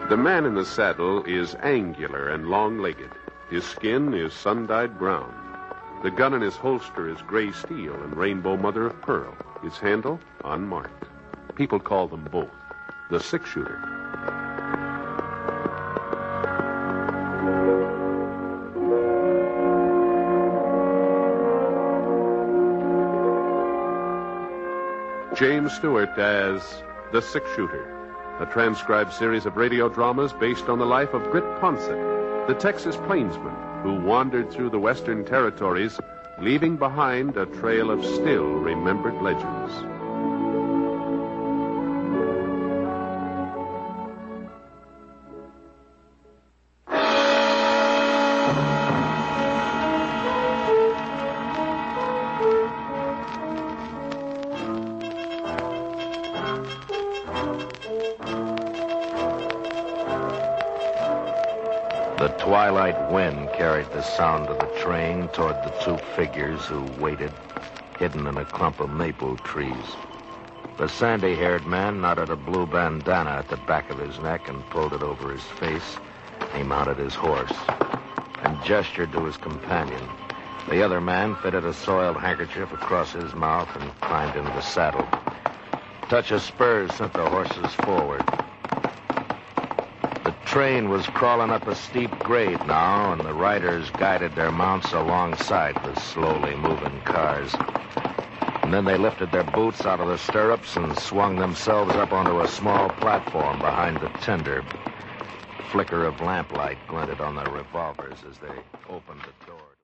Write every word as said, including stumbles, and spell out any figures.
The man in the saddle is angular and long-legged. His skin is sun-dyed brown. The gun in his holster is gray steel and rainbow mother of pearl. His handle, unmarked. People call them both the six-shooter. James Stewart as the six-shooter, a transcribed series of radio dramas based on the life of Britt Ponsett, the Texas plainsman who wandered through the Western territories, leaving behind a trail of still remembered legends. The twilight wind carried the sound of the train toward the two figures who waited, hidden in a clump of maple trees. The sandy-haired man knotted a blue bandana at the back of his neck and pulled it over his face. He mounted his horse and gestured to his companion. The other man fitted a soiled handkerchief across his mouth and climbed into the saddle. A touch of spurs sent the horses forward. The train was crawling up a steep grade now, and the riders guided their mounts alongside the slowly moving cars. And then they lifted their boots out of the stirrups and swung themselves up onto a small platform behind the tender. Flicker of lamplight glinted on their revolvers as they opened the door.